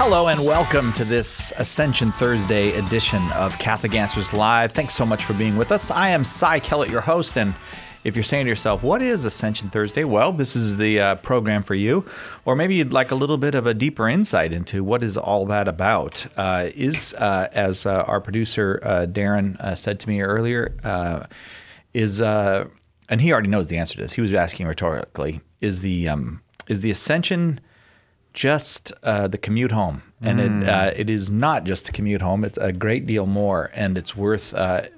Hello and welcome to this Ascension Thursday edition of Catholic Answers Live. Thanks so much for being with us. I am Cy Kellett, your host, and if you're saying to yourself, what is Ascension Thursday? Well, this is the program for you. Or maybe you'd like a little bit of a deeper insight into what is all that about. As our producer Darren said to me earlier, and he already knows the answer to this. He was asking rhetorically, is the Ascension just the commute home? And it is not just a commute home. It's a great deal more, and it's worth,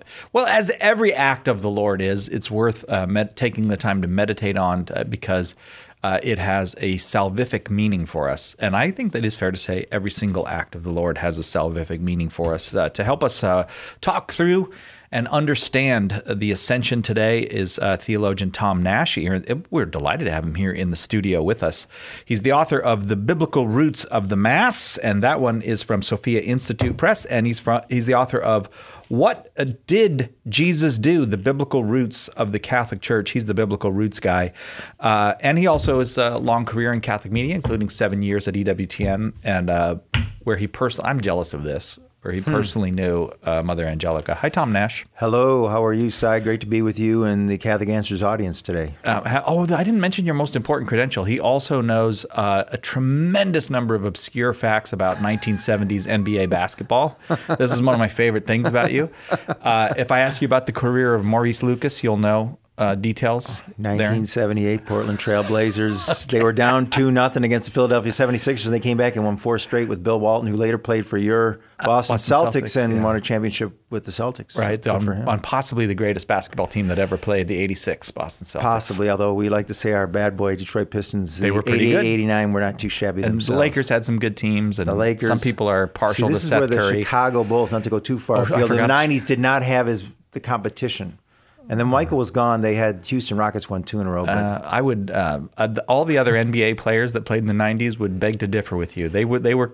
as every act of the Lord is, it's worth taking the time to meditate on because it has a salvific meaning for us. And I think that is fair to say every single act of the Lord has a salvific meaning for us. To help us talk through and understand the Ascension today is theologian Tom Nash. We're delighted to have him here in the studio with us. He's the author of The Biblical Roots of the Mass, and that one is from Sophia Institute Press, and he's the author of What Did Jesus Do? The Biblical Roots of the Catholic Church. He's the biblical roots guy. And he also has a long career in Catholic media, including 7 years at EWTN, and where he personally, I'm jealous of this, where he personally knew Mother Angelica. Hi, Tom Nash. Hello. How are you, Cy? Great to be with you and the Catholic Answers audience today. I didn't mention your most important credential. He also knows a tremendous number of obscure facts about 1970s NBA basketball. This is one of my favorite things about you. If I ask you about the career of Maurice Lucas, you'll know details. 1978 Portland Trail Blazers. Okay. They were down 2-0 against the Philadelphia 76ers. They came back and won 4 straight with Bill Walton, who later played for your Boston Celtics and won a championship with the Celtics. Right, on possibly the greatest basketball team that ever played, the 86 Boston Celtics. Possibly, although we like to say our bad boy Detroit Pistons, they were pretty good. 89 were not too shabby and themselves. The Lakers had some good teams, and the Lakers, some people are partial to Seth Curry. This is where the Chicago Bulls, not to go too far afield, in the 90s did not have the competition. And then Michael was gone. They had Houston Rockets won 2 in a row. I would all the other NBA players that played in the '90s would beg to differ with you. They were.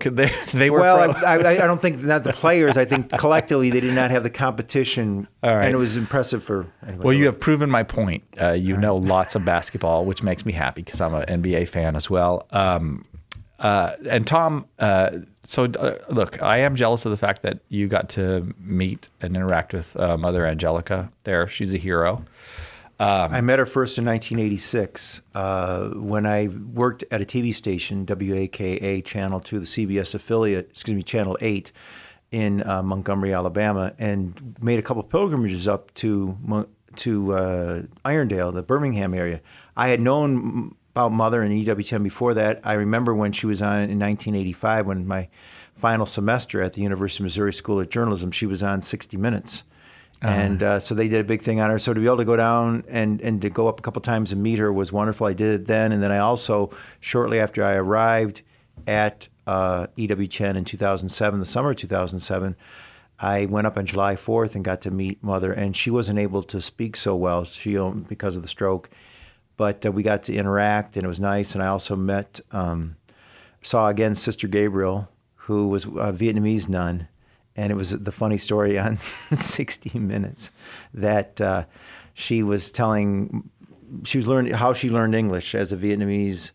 Well, I don't think not the players. I think collectively they did not have the competition, and it was impressive for. Anyway, well, you have proven my point. You know lots of basketball, which makes me happy because I'm an NBA fan as well. And Tom, look, I am jealous of the fact that you got to meet and interact with Mother Angelica there. She's a hero. I met her first in 1986 when I worked at a TV station, WAKA Channel 2, the CBS affiliate, Channel 8 in Montgomery, Alabama, and made a couple of pilgrimages up to Irondale, the Birmingham area. I had known about Mother and EWTN before that. I remember when she was on in 1985, when my final semester at the University of Missouri School of Journalism, she was on 60 Minutes. And so they did a big thing on her. So to be able to go down and to go up a couple times and meet her was wonderful. I did it then. And then I also, shortly after I arrived at EWTN in 2007, the summer of 2007, I went up on July 4th and got to meet Mother. And she wasn't able to speak so well because of the stroke. But we got to interact, and it was nice. And I also saw again Sister Gabriel, who was a Vietnamese nun. And it was the funny story on 60 Minutes that she was learning how she learned English as a Vietnamese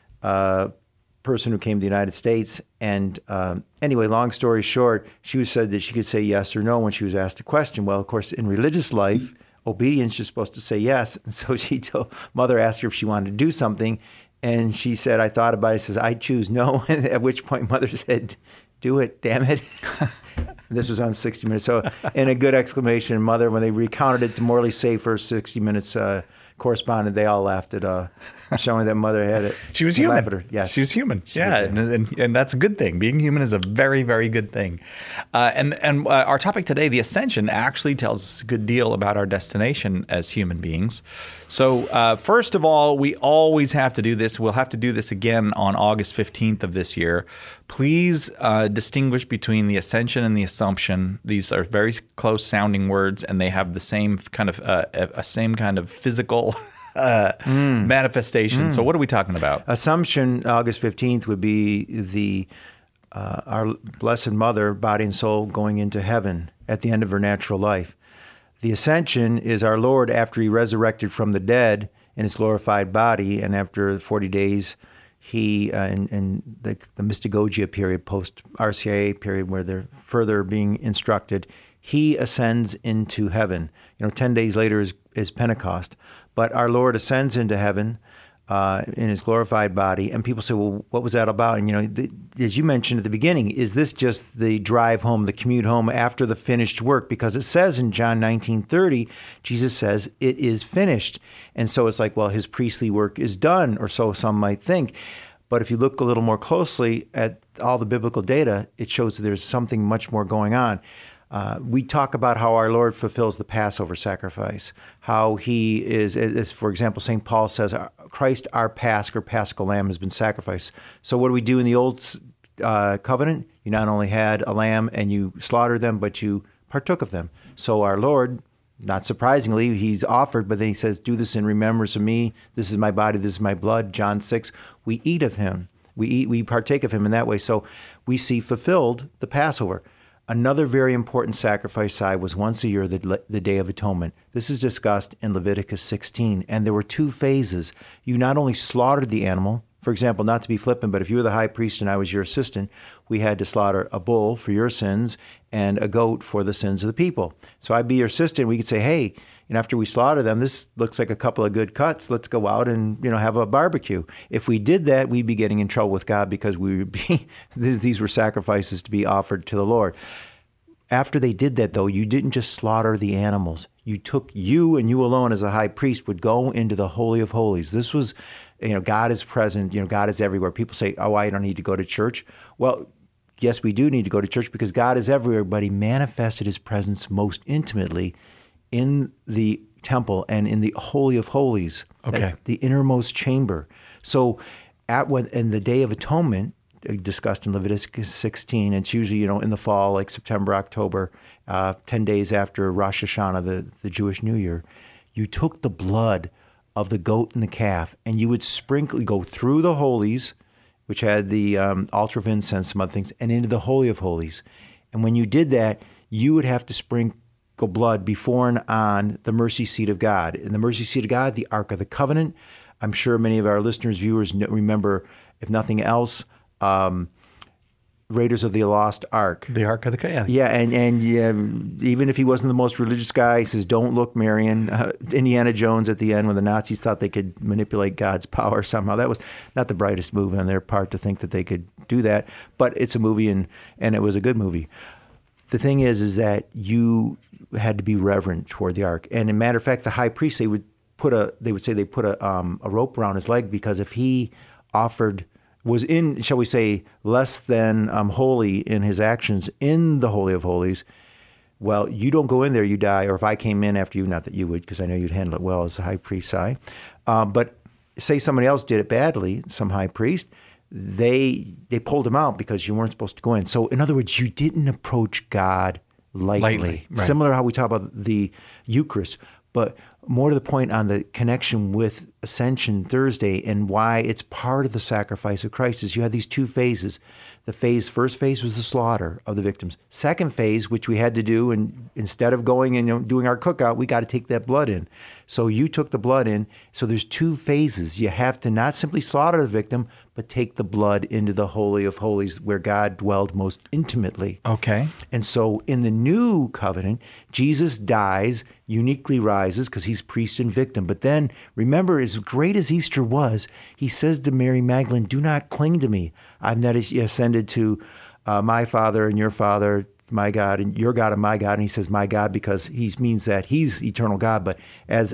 person who came to the United States. And anyway, long story short, she said that she could say yes or no when she was asked a question. Well, of course, in religious life, obedience, you're supposed to say yes. And so Mother asked her if she wanted to do something. And she said, I thought about it. She says, I choose no. And at which point Mother said, do it, damn it. This was on 60 Minutes. So, in a good exclamation, Mother, when they recounted it to Morley Safer, 60 Minutes correspondent, they all laughed at showing that Mother had it. She was human. At her. Yes. She was human. And that's a good thing. Being human is a very, very good thing. And our topic today, the Ascension, actually tells us a good deal about our destination as human beings. So first of all, we always have to do this. We'll have to do this again on August 15th of this year. Please distinguish between the Ascension and the Assumption. These are very close sounding words, and they have the same kind of physical manifestation. So what are we talking about? Assumption, August 15th, would be our Blessed Mother, body and soul, going into heaven at the end of her natural life. The Ascension is our Lord after he resurrected from the dead in his glorified body, and after 40 days he in the Mystagogia period, post RCIA period, where they're further being instructed, he ascends into heaven. 10 days later is Pentecost, but our Lord ascends into heaven in his glorified body, and people say, well, what was that about? And as you mentioned at the beginning, is this just the drive home, the commute home after the finished work? Because it says in John 19:30, Jesus says, it is finished. And so it's like, well, his priestly work is done, or so some might think. But if you look a little more closely at all the biblical data, it shows that there's something much more going on. We talk about how our Lord fulfills the Passover sacrifice, how he is, as for example, St. Paul says, Christ, our Paschal lamb, has been sacrificed. So what do we do in the old covenant? You not only had a lamb and you slaughtered them, but you partook of them. So our Lord, not surprisingly, he's offered, but then he says, do this in remembrance of me. This is my body, this is my blood. John 6, we eat of him. We partake of him in that way. So we see fulfilled the Passover. Another very important sacrifice side was once a year, the Day of Atonement. This is discussed in Leviticus 16, and there were two phases. You not only slaughtered the animal, for example, not to be flippant, but if you were the high priest and I was your assistant, we had to slaughter a bull for your sins and a goat for the sins of the people. So I'd be your assistant. We could say, hey, after we slaughter them, this looks like a couple of good cuts. Let's go out and have a barbecue. If we did that, we'd be getting in trouble with God because we would be these were sacrifices to be offered to the Lord. After they did that, though, you didn't just slaughter the animals. You and you alone as a high priest would go into the Holy of Holies. This was, God is present. God is everywhere. People say, oh, I don't need to go to church. Well, yes, we do need to go to church because God is everywhere, but he manifested his presence most intimately in the temple and in the Holy of Holies, okay, the innermost chamber. So in the Day of Atonement, discussed in Leviticus 16, it's usually, in the fall, like September, October, 10 days after Rosh Hashanah, the Jewish New Year, you took the blood of the goat and the calf, and you would go through the holies, which had the altar of incense, some other things, and into the Holy of Holies. And when you did that, you would have to sprinkle blood before and on the mercy seat of God. In the mercy seat of God, the Ark of the Covenant. I'm sure many of our listeners, viewers remember, if nothing else, Raiders of the Lost Ark. The Ark of the Covenant. Yeah, and even if he wasn't the most religious guy, he says, don't look, Marion. Indiana Jones at the end, when the Nazis thought they could manipulate God's power somehow. That was not the brightest move on their part to think that they could do that, but it's a movie, and it was a good movie. The thing is that you had to be reverent toward the ark. And as a matter of fact, the high priest, they would put a rope around his leg, because if he was in, shall we say, less than holy in his actions in the Holy of Holies, well, you don't go in there, you die. Or if I came in after you, not that you would, because I know you'd handle it well as the high priest, but say somebody else did it badly, some high priest, they pulled him out because you weren't supposed to go in. So in other words, you didn't approach God lightly. Right. Similar to how we talk about the Eucharist, but more to the point on the connection with Ascension Thursday and why it's part of the sacrifice of Christ is you had these two phases. First phase was the slaughter of the victims. Second phase, which we had to do, and instead of going and doing our cookout, we got to take that blood in. So you took the blood in. So there's two phases. You have to not simply slaughter the victim, but take the blood into the Holy of Holies where God dwelled most intimately. Okay. And so in the new covenant, Jesus dies, uniquely rises because he's priest and victim. But then remember, as great as Easter was, he says to Mary Magdalene, do not cling to me. I've not ascended to my Father and your Father, my God, and your God and my God. And he says my God because he means that he's eternal God. But as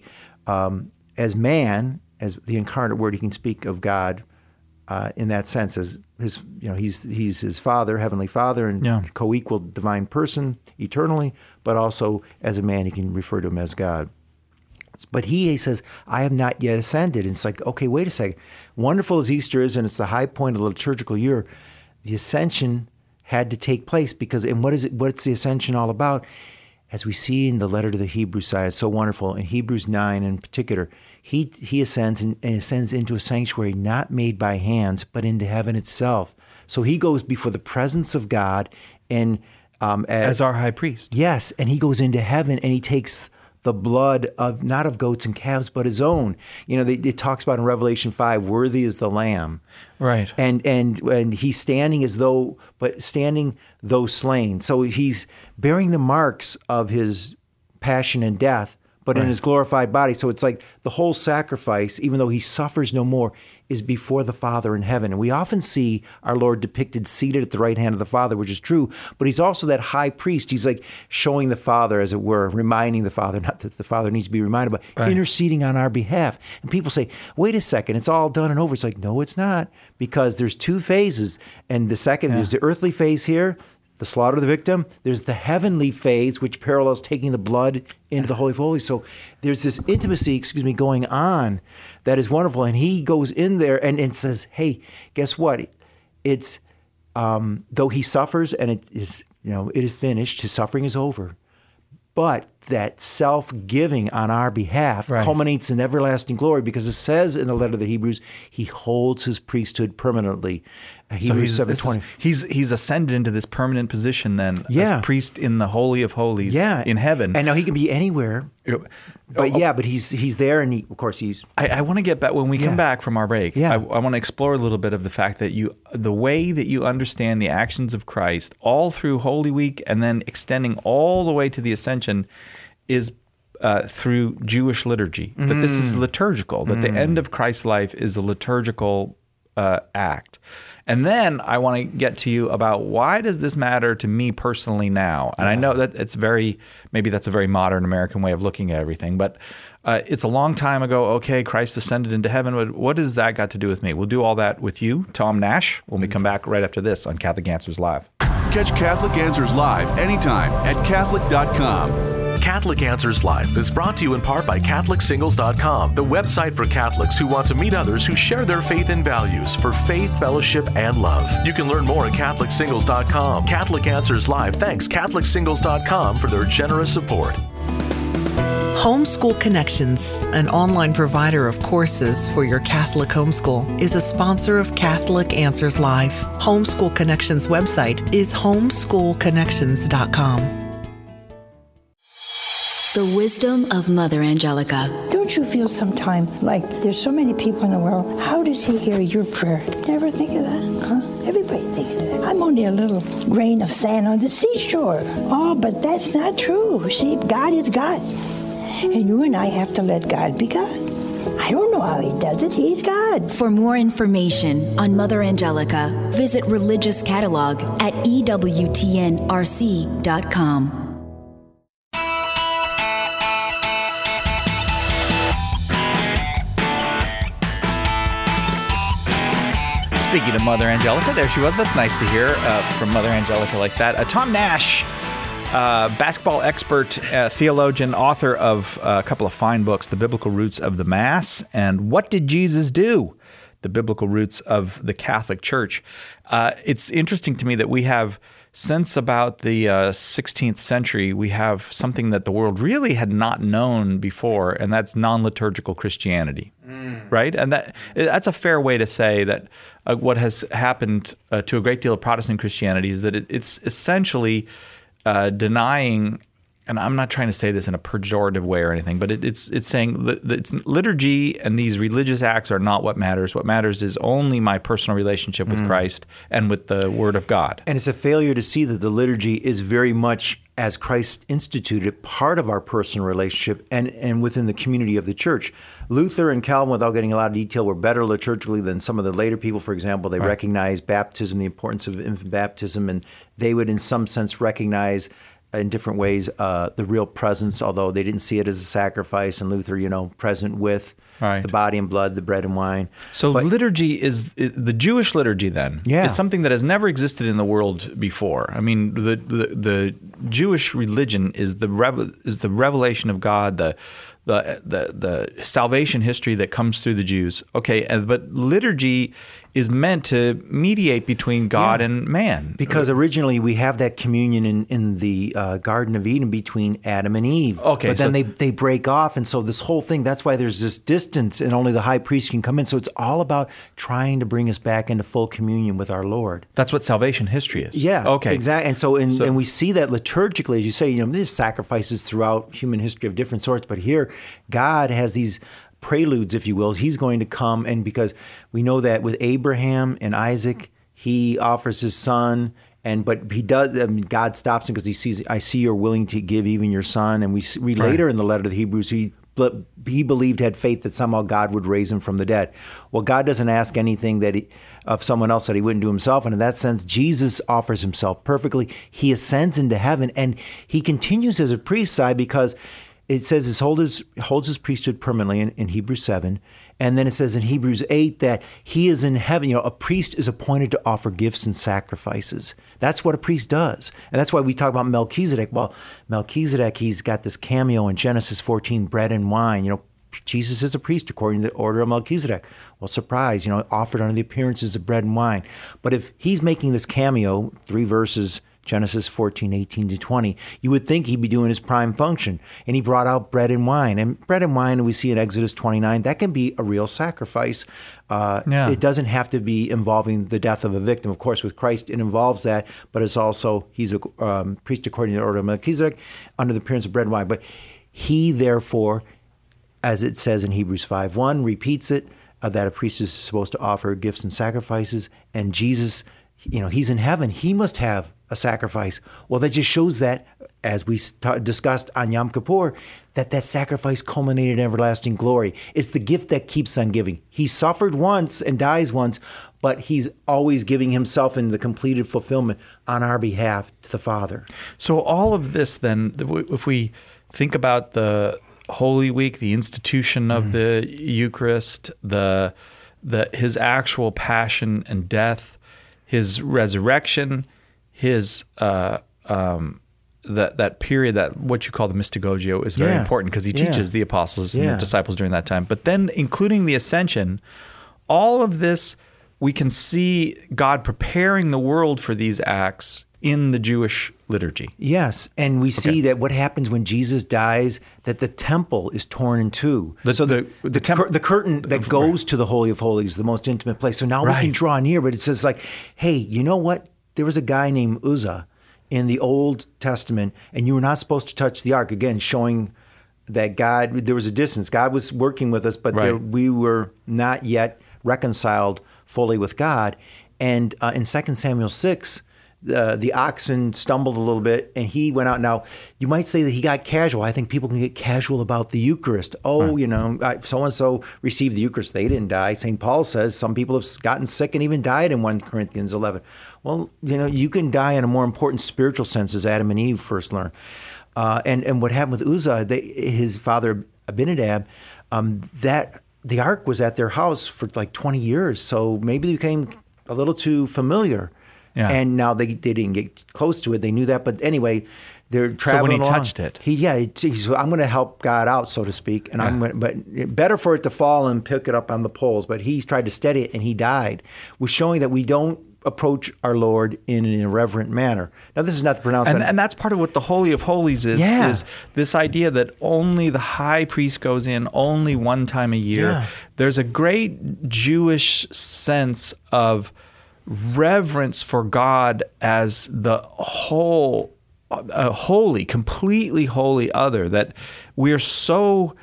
man, as the incarnate word, he can speak of God in that sense, as his, he's his Father, Heavenly Father, and co-equal divine person eternally, but also as a man, he can refer to him as God. But he says, I have not yet ascended. And it's like, okay, wait a second. Wonderful as Easter is, and it's the high point of the liturgical year, the ascension had to take place because, and what's the ascension all about? As we see in the letter to the Hebrews side, it's so wonderful. In Hebrews 9 in particular, he ascends and ascends into a sanctuary not made by hands, but into heaven itself. So he goes before the presence of God and as our high priest. Yes, and he goes into heaven and he takes the blood of not of goats and calves, but his own. It talks about in Revelation 5, worthy is the Lamb. Right. And he's standing standing though slain. So he's bearing the marks of his passion and death, but in his glorified body. So it's like the whole sacrifice, even though he suffers no more, is before the Father in heaven. And we often see our Lord depicted seated at the right hand of the Father, which is true, but he's also that high priest. He's like showing the Father, as it were, reminding the Father, not that the Father needs to be reminded, but interceding on our behalf. And people say, wait a second, it's all done and over. It's like, no, it's not, because there's two phases. And the second, there's the earthly phase here, the slaughter of the victim. There's the heavenly phase, which parallels taking the blood into the Holy of Holies. So there's this intimacy, going on that is wonderful. And he goes in there and says, hey, guess what? It's, though he suffers and it is finished, his suffering is over. But that self-giving on our behalf culminates in everlasting glory, because it says in the letter to the Hebrews, he holds his priesthood permanently. Hebrews 7:20. He's ascended into this permanent position then, as priest in the Holy of Holies in heaven. And now he can be anywhere. But he's there, and of course he's... I want to get back, when we come back from our break, I want to explore a little bit of the fact that the way that you understand the actions of Christ all through Holy Week and then extending all the way to the Ascension is through Jewish liturgy, that this is liturgical, that the end of Christ's life is a liturgical act. And then I want to get to you about, why does this matter to me personally now? And I know that maybe that's a very modern American way of looking at everything, but it's a long time ago. Okay, Christ ascended into heaven. What does that got to do with me? We'll do all that with you, Tom Nash, when we come back right after this on Catholic Answers Live. Catch Catholic Answers Live anytime at Catholic.com. Catholic Answers Live is brought to you in part by CatholicSingles.com, the website for Catholics who want to meet others who share their faith and values for faith, fellowship, and love. You can learn more at CatholicSingles.com. Catholic Answers Live thanks CatholicSingles.com for their generous support. Homeschool Connections, an online provider of courses for your Catholic homeschool, is a sponsor of Catholic Answers Live. Homeschool Connections website is homeschoolconnections.com. The wisdom of Mother Angelica. Don't you feel sometime like there's so many people in the world, how does he hear your prayer? Never think of that, huh? Everybody thinks of that. I'm only a little grain of sand on the seashore. Oh, but that's not true. See, God is God. And you and I have to let God be God. I don't know how he does it. He's God. For more information on Mother Angelica, visit Religious Catalog at EWTNRC.com. Speaking of Mother Angelica, there she was. That's nice to hear from Mother Angelica like that. Tom Nash, basketball expert, theologian, author of a couple of fine books, The Biblical Roots of the Mass and What Did Jesus Do? The Biblical Roots of the Catholic Church. It's interesting to me that we have, since about the 16th century, we have something that the world really had not known before, and that's non-liturgical Christianity, right? And that's a fair way to say that what has happened to a great deal of Protestant Christianity is that it's essentially denying, and I'm not trying to say this in a pejorative way or anything, but it's saying that liturgy and these religious acts are not what matters. What matters is only my personal relationship with Christ and with the Word of God. And it's a failure to see that the liturgy is very much, as Christ instituted, part of our personal relationship and within the community of the church. Luther and Calvin, without getting a lot of detail, were better liturgically than some of the later people. For example, they recognized baptism, the importance of infant baptism, and they would in some sense recognize in different ways the real presence, although they didn't see it as a sacrifice. And Luther, present with the body and blood, the bread and wine. So liturgy is the Jewish liturgy. Then is something that has never existed in the world before. I mean, the Jewish religion is the revelation of God, the salvation history that comes through the Jews. Okay, but liturgy is meant to mediate between God and man. Because originally we have that communion in the Garden of Eden between Adam and Eve. Okay, but then they break off, and so this whole thing, that's why there's this distance and only the high priest can come in. So it's all about trying to bring us back into full communion with our Lord. That's what salvation history is. Yeah, okay, exactly. And so and we see that liturgically, as you say, there's sacrifices throughout human history of different sorts, but here God has these preludes, if you will. He's going to come, and because we know that with Abraham and Isaac, he offers his son, but he does. God stops him because he sees, I see you're willing to give even your son. And we read later in the letter to the Hebrews, he believed, had faith that somehow God would raise him from the dead. Well, God doesn't ask anything of someone else that he wouldn't do himself. And in that sense, Jesus offers himself perfectly. He ascends into heaven, and he continues as a priest side because it says he holds his priesthood permanently in Hebrews 7. And then it says in Hebrews 8 that he is in heaven. A priest is appointed to offer gifts and sacrifices. That's what a priest does. And that's why we talk about Melchizedek. Well, Melchizedek, he's got this cameo in Genesis 14, bread and wine. Jesus is a priest according to the order of Melchizedek. Well, surprise, offered under the appearances of bread and wine. But if he's making this cameo, 3 verses, Genesis 14, 18 to 20, you would think he'd be doing his prime function. And he brought out bread and wine. And bread and wine, we see in Exodus 29, that can be a real sacrifice. It doesn't have to be involving the death of a victim. Of course, with Christ, it involves that, but it's also, he's a priest according to the order of Melchizedek under the appearance of bread and wine. But he, therefore, as it says in Hebrews 5:1, repeats it, that a priest is supposed to offer gifts and sacrifices. And Jesus, he's in heaven. He must have a sacrifice. Well, that just shows that, as we discussed on Yom Kippur, that sacrifice culminated in everlasting glory. It's the gift that keeps on giving. He suffered once and dies once, but he's always giving himself in the completed fulfillment on our behalf to the Father. So all of this then, if we think about the Holy Week, the institution of the Eucharist, his actual passion and death, his resurrection, his that period, that what you call the Mystagogia, is very important because he teaches the apostles and the disciples during that time. But then, including the ascension, all of this, we can see God preparing the world for these acts in the Jewish liturgy. Yes, and we see that what happens when Jesus dies, that the temple is torn in two. So the curtain that goes to the Holy of Holies, the most intimate place. So now we can draw near, but it says hey, you know what? There was a guy named Uzzah in the Old Testament, and you were not supposed to touch the ark. Again, showing that God, there was a distance. God was working with us, but we were not yet reconciled fully with God. And in 2 Samuel 6, the oxen stumbled a little bit, and he went out. Now, you might say that he got casual. I think people can get casual about the Eucharist. So-and-so received the Eucharist. They didn't die. St. Paul says some people have gotten sick and even died in 1 Corinthians 11. Well, you can die in a more important spiritual sense, as Adam and Eve first learned. And what happened with Uzzah, his father Abinadab, that the ark was at their house for 20 years. So maybe they became a little too familiar. Yeah. And now they didn't get close to it. They knew that. But anyway, they're traveling So when he along. touched it. He's I'm going to help God out, so to speak. And but better for it to fall and pick it up on the poles. But he tried to steady it, and he died. We're showing that we don't approach our Lord in an irreverent manner. Now, this is not to pronounce that. And that's part of what the Holy of Holies is this idea that only the high priest goes in only one time a year. Yeah. There's a great Jewish sense of reverence for God as the whole, holy, completely holy other, that we're so,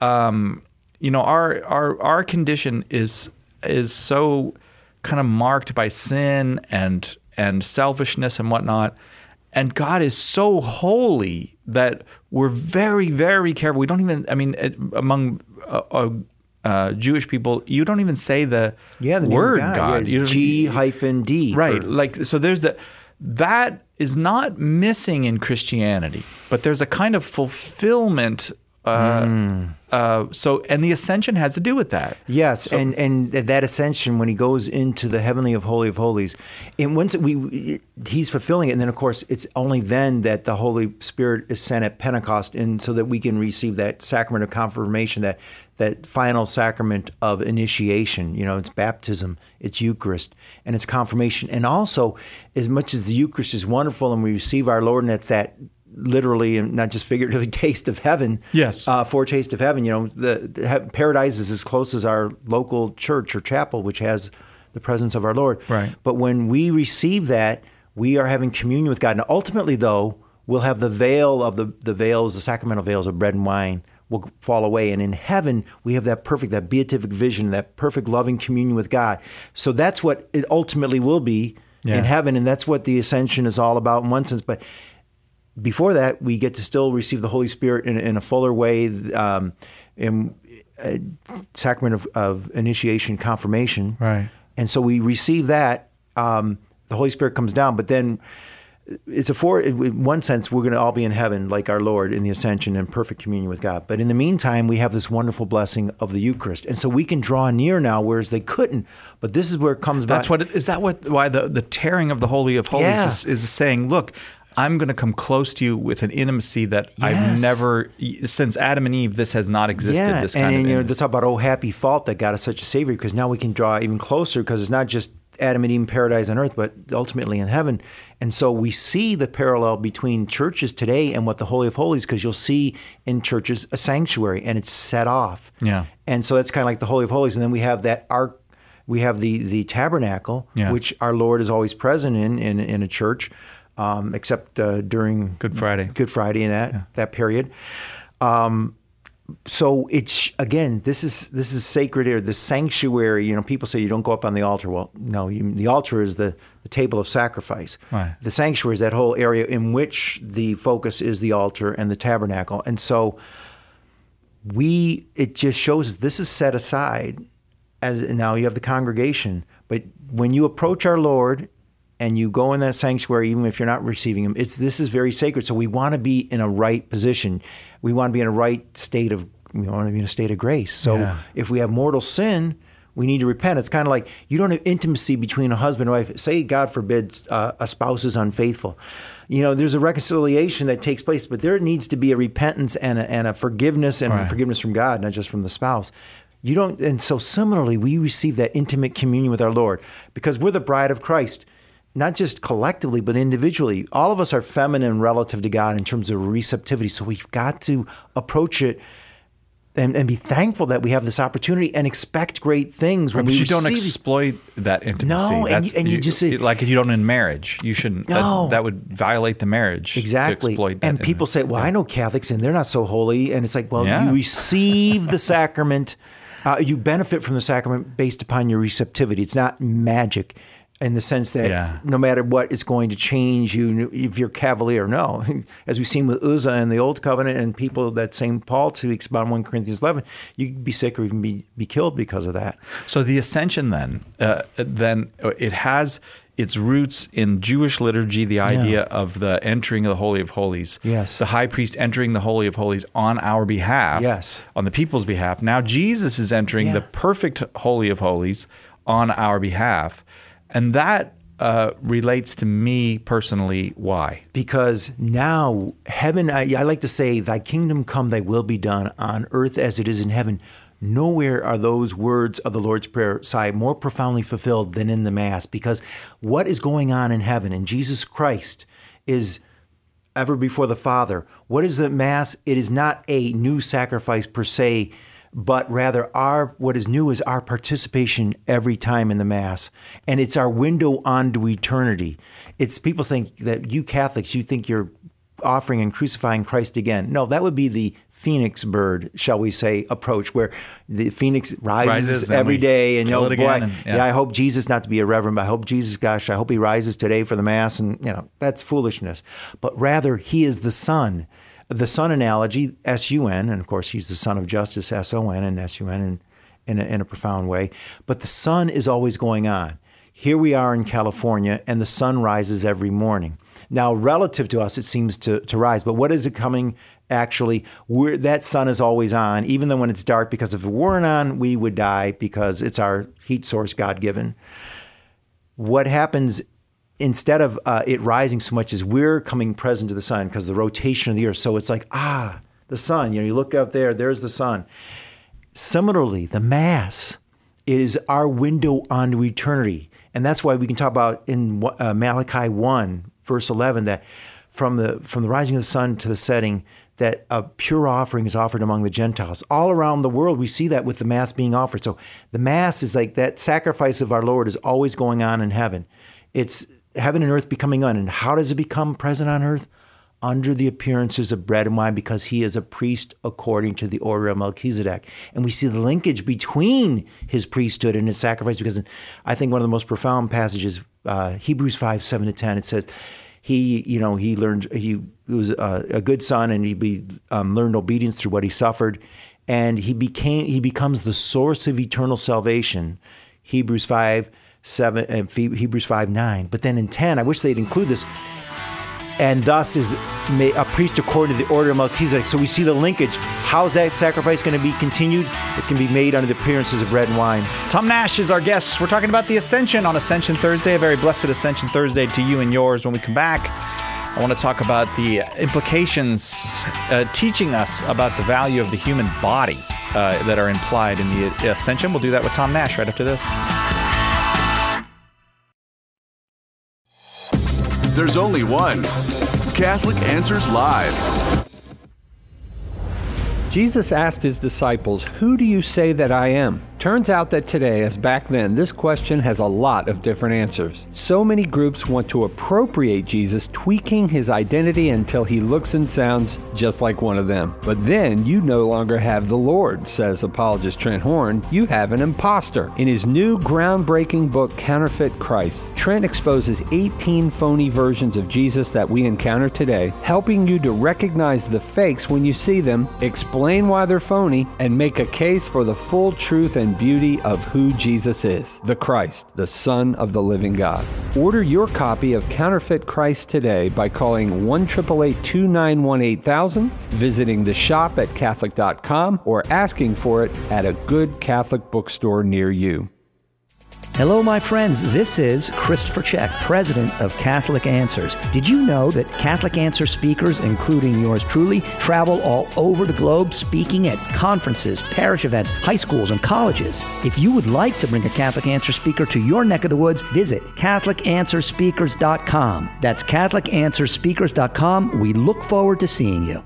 our condition is so kind of marked by sin and selfishness and whatnot. And God is so holy that we're very, very careful. We don't even, among Jewish people, you don't even say the word God. Yeah, G-D. Right. So there's that is not missing in Christianity, but there's a kind of fulfillment So, and the ascension has to do with that. Yes, and that ascension, when he goes into the heavenly of holies, and once he's fulfilling it, and then of course it's only then that the Holy Spirit is sent at Pentecost, and so that we can receive that sacrament of confirmation, that final sacrament of initiation. It's baptism, it's Eucharist, and it's confirmation. And also, as much as the Eucharist is wonderful, and we receive our Lord, and that's that literally and not just figuratively taste of heaven. Yes. Foretaste of heaven. The paradise is as close as our local church or chapel, which has the presence of our Lord. Right. But when we receive that, we are having communion with God. Now, ultimately, though, we'll have the veil of the veils, the sacramental veils of bread and wine will fall away. And in heaven, we have that beatific vision, that perfect loving communion with God. So that's what it ultimately will be in heaven. And that's what the ascension is all about in one sense. But before that, we get to still receive the Holy Spirit in a fuller way, in sacrament of initiation, confirmation. Right. And so we receive that. The Holy Spirit comes down, but then in one sense, we're going to all be in heaven like our Lord in the ascension and perfect communion with God. But in the meantime, we have this wonderful blessing of the Eucharist. And so we can draw near now, whereas they couldn't. But this is where it comes back. Why the tearing of the Holy of Holies is saying, look, I'm going to come close to you with an intimacy that I've never, since Adam and Eve, this has not existed. Yeah, this kind of intimacy. intimacy. They talk about, oh, happy fault that got us such a Savior, because now we can draw even closer, because it's not just Adam and Eve in paradise on earth, but ultimately in heaven. And so we see the parallel between churches today and what the Holy of Holies, because you'll see in churches a sanctuary, and it's set off. Yeah. And so that's kind of like the Holy of Holies. And then we have that ark. We have the tabernacle, which our Lord is always present in a church. Except during Good Friday in that period. So it's, again, this is sacred air, the sanctuary. People say you don't go up on the altar. Well, no, the altar is the table of sacrifice. Right. The sanctuary is that whole area in which the focus is the altar and the tabernacle. And so it just shows this is set aside as now you have the congregation. But when you approach our Lord and you go in that sanctuary, even if you're not receiving him, this is very sacred. So we want to be in a right position. We want to be in a right state of, grace. So if we have mortal sin, we need to repent. It's kind of like you don't have intimacy between a husband and wife. Say, God forbid, a spouse is unfaithful. There's a reconciliation that takes place, but there needs to be a repentance and a forgiveness and forgiveness from God, not just from the spouse. And so similarly, we receive that intimate communion with our Lord because we're the bride of Christ. Not just collectively, but individually. All of us are feminine relative to God in terms of receptivity. So we've got to approach it and be thankful that we have this opportunity and expect great things when we receive. But you don't exploit that intimacy. No, and you just say, like you don't in marriage. You shouldn't. No. That would violate the marriage. Exactly. To exploit that. And people say, well, I know Catholics and they're not so holy. And it's like, well, you receive the sacrament. You benefit from the sacrament based upon your receptivity. It's not magic. In the sense that no matter what, it's going to change you if you're cavalier. No. As we've seen with Uzzah in the Old Covenant and people that St. Paul speaks about in 1 Corinthians 11, you can be sick or even be killed because of that. So the ascension then it has its roots in Jewish liturgy, the idea of the entering of the Holy of Holies. Yes. The high priest entering the Holy of Holies on our behalf. Yes. On the people's behalf. Now Jesus is entering the perfect Holy of Holies on our behalf. And that relates to me personally. Why? Because now heaven, I like to say, thy kingdom come, thy will be done on earth as it is in heaven. Nowhere are those words of the Lord's Prayer more profoundly fulfilled than in the Mass, because what is going on in heaven in Jesus Christ is ever before the Father. What is the Mass? It is not a new sacrifice per se, but rather what is new is our participation every time in the Mass. And it's our window onto eternity. People think that you Catholics, you think you're offering and crucifying Christ again. No, that would be the phoenix bird, shall we say, approach, where the phoenix rises every day. And I hope Jesus, not to be irreverent, but I hope Jesus, I hope he rises today for the Mass. And, that's foolishness. But rather, he is the Son. The Son analogy, S-U-N, and of course he's the Son of Justice, S-O-N, and S-U-N in a profound way. But the Son is always going on. Here we are in California, and the sun rises every morning. Now, relative to us, it seems to rise. But what is it coming? Actually, that sun is always on, even though when it's dark, because if it weren't on, we would die because it's our heat source, God-given. What happens instead of it rising so much is we're coming present to the sun because of the rotation of the earth. So it's like, the sun. You look up there, there's the sun. Similarly, the Mass is our window onto eternity. And that's why we can talk about in Malachi 1, verse 11, that from the rising of the sun to the setting, that a pure offering is offered among the Gentiles. All around the world, we see that with the Mass being offered. So the Mass is like that sacrifice of our Lord is always going on in heaven. It's heaven and earth becoming one. And how does it become present on earth? Under the appearances of bread and wine, because he is a priest according to the order of Melchizedek. And we see the linkage between his priesthood and his sacrifice, because I think one of the most profound passages, Hebrews 5, 7-10, it says, he was a good son, and he learned obedience through what he suffered, and he becomes the source of eternal salvation. Hebrews 5, 7, and Hebrews 5, 9. But then in 10, I wish they'd include this, and thus is a priest according to the order of Melchizedek. So we see the linkage. How's that sacrifice going to be continued? It's going to be made under the appearances of bread and wine. Tom Nash is our guest. We're talking about the Ascension on Ascension Thursday. A very blessed Ascension Thursday to you and yours. When we come back, I want to talk about the implications, teaching us about the value of the human body that are implied in the Ascension. We'll do that with Tom Nash right after this. There's only one. Catholic Answers Live. Jesus asked his disciples, "Who do you say that I am?" Turns out that today, as back then, this question has a lot of different answers. So many groups want to appropriate Jesus, tweaking his identity until he looks and sounds just like one of them. But then you no longer have the Lord, says apologist Trent Horn. You have an imposter. In his new groundbreaking book, Counterfeit Christ, Trent exposes 18 phony versions of Jesus that we encounter today, helping you to recognize the fakes when you see them, explain why they're phony, and make a case for the full truth and beauty of who Jesus is, the Christ, the Son of the living God. Order your copy of Counterfeit Christ today by calling 1-888-291-8000, visiting the shop at Catholic.com, or asking for it at a good Catholic bookstore near you. Hello, my friends. This is Christopher Check, president of Catholic Answers. Did you know that Catholic Answer speakers, including yours truly, travel all over the globe speaking at conferences, parish events, high schools, and colleges? If you would like to bring a Catholic Answer speaker to your neck of the woods, visit CatholicAnswerSpeakers.com. That's CatholicAnswerSpeakers.com. We look forward to seeing you.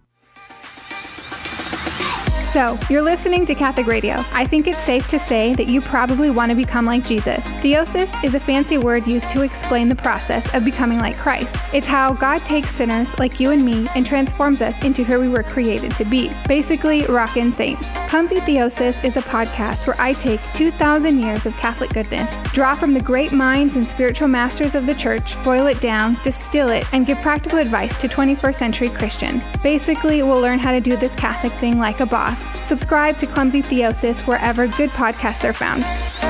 So, you're listening to Catholic Radio. I think it's safe to say that you probably want to become like Jesus. Theosis is a fancy word used to explain the process of becoming like Christ. It's how God takes sinners like you and me and transforms us into who we were created to be. Basically, rockin' saints. Clumsy Theosis is a podcast where I take 2,000 years of Catholic goodness, draw from the great minds and spiritual masters of the Church, boil it down, distill it, and give practical advice to 21st century Christians. Basically, we'll learn how to do this Catholic thing like a boss. Subscribe to Clumsy Theosis wherever good podcasts are found.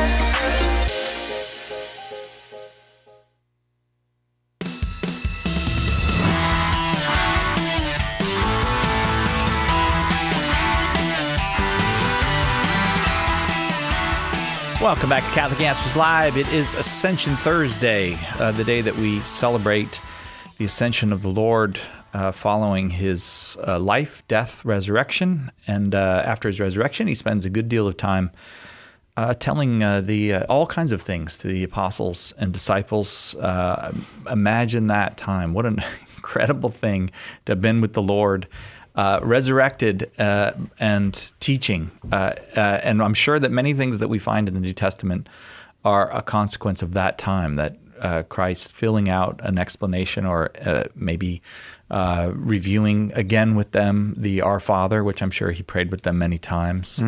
Welcome back to Catholic Answers Live. It is Ascension Thursday, the day that we celebrate the ascension of the Lord following his life, death, resurrection. And after his resurrection, he spends a good deal of time telling all kinds of things to the apostles and disciples. Imagine that time. What an incredible thing to have been with the Lord, resurrected and teaching. And I'm sure that many things that we find in the New Testament are a consequence of that time, that Christ filling out an explanation or maybe reviewing again with them the Our Father, which I'm sure he prayed with them many times,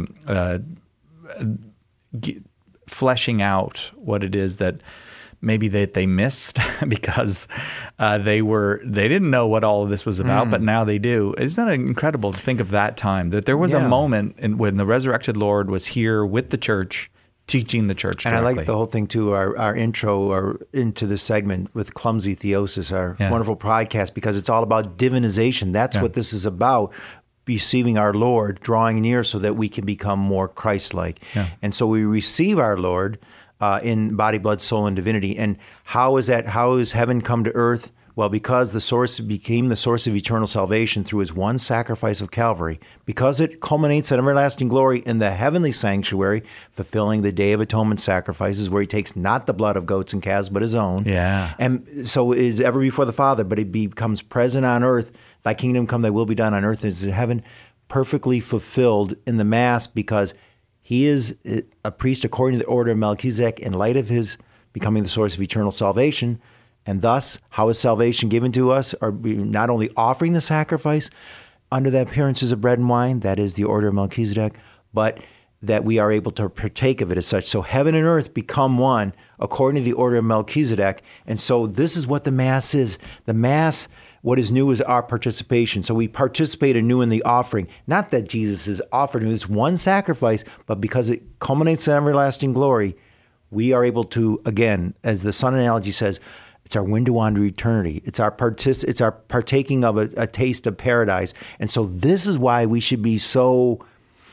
fleshing out what it is that maybe they missed because they didn't know what all of this was about, but now they do. Isn't that incredible to think of that time, that there was a moment when the resurrected Lord was here with the church, teaching the church And directly. I like the whole thing too, our intro or into this segment with Clumsy Theosis, our wonderful podcast, because it's all about divinization. That's what this is about, receiving our Lord, drawing near so that we can become more Christ-like. Yeah. And so we receive our Lord in body, blood, soul, and divinity. And how is that? How is heaven come to earth? Well, because the source became the source of eternal salvation through his one sacrifice of Calvary, because it culminates in everlasting glory in the heavenly sanctuary, fulfilling the Day of Atonement sacrifices, where he takes not the blood of goats and calves, but his own. Yeah. And so it is ever before the Father, but it becomes present on earth. Thy kingdom come, thy will be done on earth as in heaven, perfectly fulfilled in the Mass, because he is a priest according to the order of Melchizedek in light of his becoming the source of eternal salvation. And thus, how is salvation given to us? Are we not only offering the sacrifice under the appearances of bread and wine, that is the order of Melchizedek, but that we are able to partake of it as such. So heaven and earth become one according to the order of Melchizedek. And so this is what the Mass is. The Mass, what is new is our participation. So we participate anew in the offering. Not that Jesus is offered in this one sacrifice, but because it culminates in everlasting glory, we are able to, again, as the sun analogy says, it's our window onto eternity. It's our partaking of a taste of paradise. And so this is why we should be so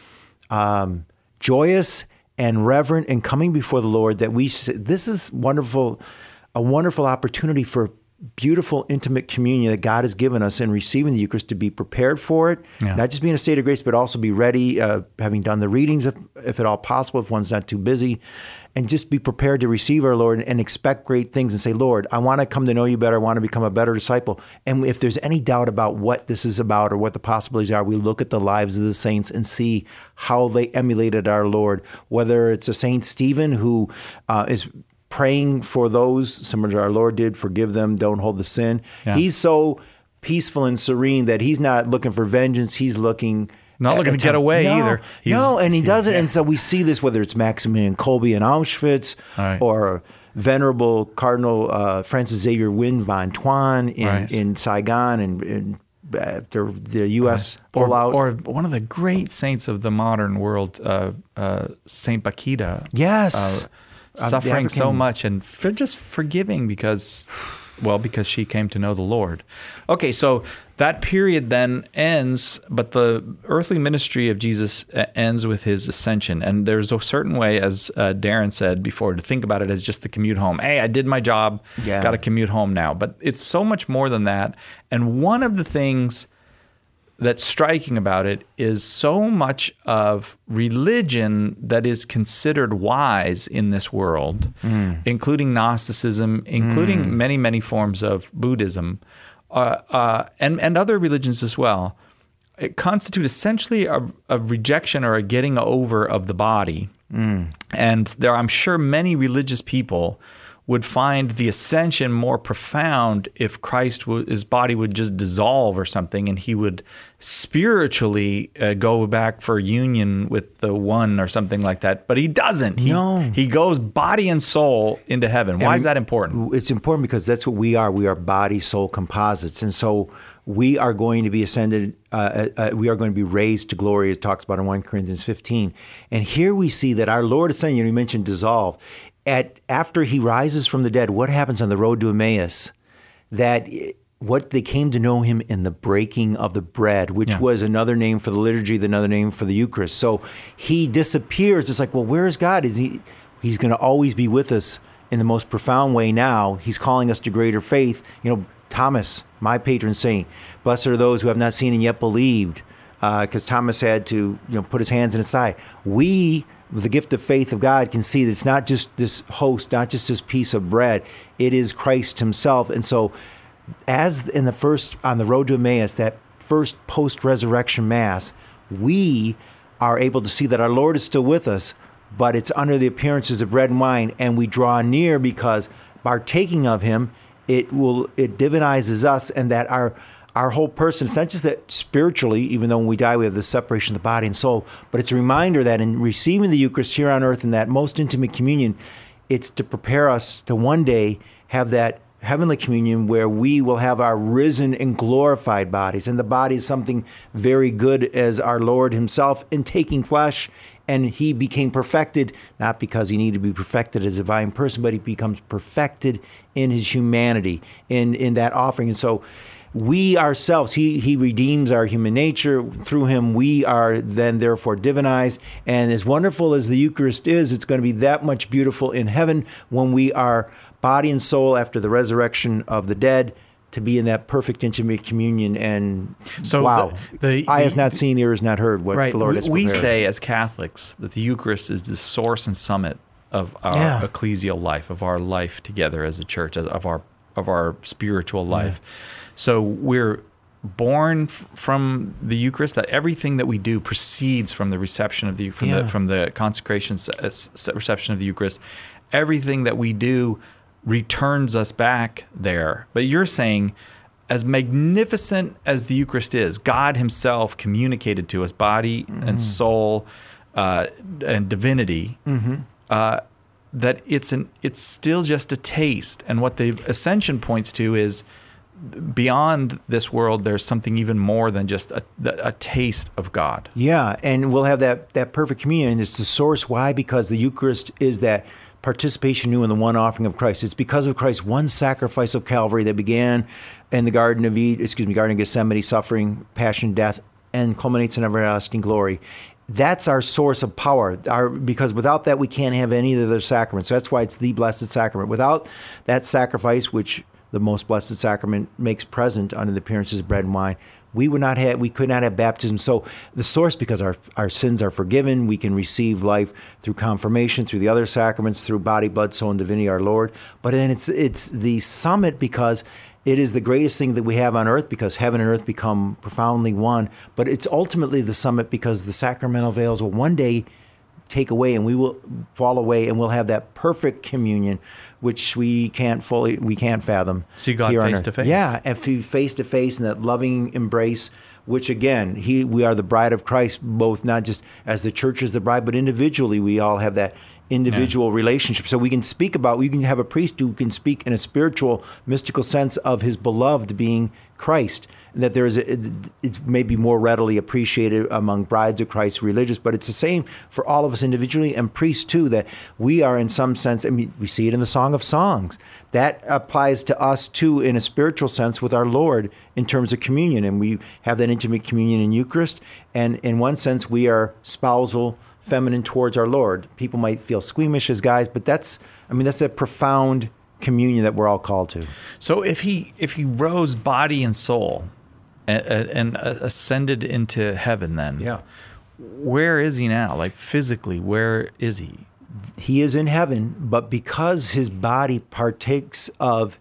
joyous and reverent in coming before the Lord, that this is wonderful, a wonderful opportunity for beautiful, intimate communion that God has given us in receiving the Eucharist, to be prepared for it, not just be in a state of grace, but also be ready, having done the readings, if at all possible, if one's not too busy, and just be prepared to receive our Lord and expect great things and say, Lord, I want to come to know you better. I want to become a better disciple. And if there's any doubt about what this is about or what the possibilities are, we look at the lives of the saints and see how they emulated our Lord, whether it's a Saint Stephen who is praying for those, similar to our Lord did, forgive them, don't hold the sin. Yeah. He's so peaceful and serene that he's not looking for vengeance. He's looking... Not looking to get away either. And he doesn't. And so we see this, whether it's Maximilian Kolbe in Auschwitz, or Venerable Cardinal Francis Xavier Wynne von Tuan in Saigon, and after the U.S. pullout. Or one of the great saints of the modern world, Saint Bakita. Yes. Suffering so much and just forgiving because she came to know the Lord. Okay, so that period then ends, but the earthly ministry of Jesus ends with his ascension. And there's a certain way, as Darren said before, to think about it as just the commute home. Hey, I did my job, got to commute home now. But it's so much more than that. And one of the things that's striking about it is so much of religion that is considered wise in this world, including Gnosticism, including many, many forms of Buddhism, and other religions as well. It constitute essentially a rejection or a getting over of the body. And there, I'm sure many religious people would find the ascension more profound if his body would just dissolve or something, and he would spiritually go back for union with the one or something like that. But he doesn't. He goes body and soul into heaven. Why is that important? It's important because that's what we are. We are body, soul composites. And so we are going to be ascended, we are going to be raised to glory, it talks about in 1 Corinthians 15. And here we see that our Lord ascended, you mentioned dissolve. After he rises from the dead, what happens on the road to Emmaus? What they came to know him in the breaking of the bread, which was another name for the liturgy, another name for the Eucharist. So he disappears. It's like, well, where is God? He's going to always be with us in the most profound way now. He's calling us to greater faith. Thomas, my patron saint, blessed are those who have not seen and yet believed, because Thomas had to put his hands in his side. We, with the gift of faith of God, can see that it's not just this host, not just this piece of bread. It is Christ himself. And so as in the first, on the road to Emmaus, that first post-resurrection Mass, we are able to see that our Lord is still with us, but it's under the appearances of bread and wine, and we draw near because partaking of him, it divinizes us, and that our whole person, it's not just that spiritually, even though when we die we have the separation of the body and soul, but it's a reminder that in receiving the Eucharist here on earth in that most intimate communion, it's to prepare us to one day have that heavenly communion where we will have our risen and glorified bodies. And the body is something very good as our Lord himself in taking flesh. And he became perfected, not because he needed to be perfected as a divine person, but he becomes perfected in his humanity, in that offering. And so we ourselves, he redeems our human nature. Through him, we are then therefore divinized. And as wonderful as the Eucharist is, it's going to be that much beautiful in heaven when we are body and soul after the resurrection of the dead, to be in that perfect intimate communion. And so wow, eye has not seen, ear has not heard what the Lord has prepared. We say as Catholics that the Eucharist is the source and summit of our ecclesial life, of our life together as a church, of our spiritual life. So we're born from the Eucharist. That everything that we do proceeds from the reception of from the consecration reception of the Eucharist. Everything that we do returns us back there. But you're saying, as magnificent as the Eucharist is, God himself communicated to us, body and soul and divinity, that it's still just a taste. And what the Ascension points to is, beyond this world, there's something even more than just a taste of God. Yeah, and we'll have that perfect communion. It's the source. Why? Because the Eucharist is that participation new in the one offering of Christ. It's because of Christ's one sacrifice of Calvary that began in the Garden of Gethsemane, suffering, passion, death, and culminates in everlasting glory. That's our source of power, because without that we can't have any of the other sacraments. So that's why it's the Blessed Sacrament. Without that sacrifice, which the most blessed sacrament makes present under the appearances of bread and wine, we could not have baptism. So the source, because our sins are forgiven, we can receive life through confirmation, through the other sacraments, through body, blood, soul, and divinity, our Lord. But then it's the summit because it is the greatest thing that we have on earth, because heaven and earth become profoundly one. But it's ultimately the summit because the sacramental veils will one day take away and we will fall away and we'll have that perfect communion, which we can't fathom. See God face to face. Yeah, and face to face in that loving embrace, which again, we are the bride of Christ, both not just as the church is the bride, but individually we all have that individual relationship. So we can have a priest who can speak in a spiritual, mystical sense of his beloved being Christ. And that it's maybe more readily appreciated among brides of Christ religious, but it's the same for all of us individually and priests too, that we are in some sense, we see it in the Song of Songs. That applies to us too in a spiritual sense with our Lord in terms of communion. And we have that intimate communion in Eucharist. And in one sense, we are spousal, feminine towards our Lord. People might feel squeamish as guys, but that's a profound communion that we're all called to. So if he rose body and soul and ascended into heaven, then where is he now? Like physically, where is he? He is in heaven, but because his body partakes of,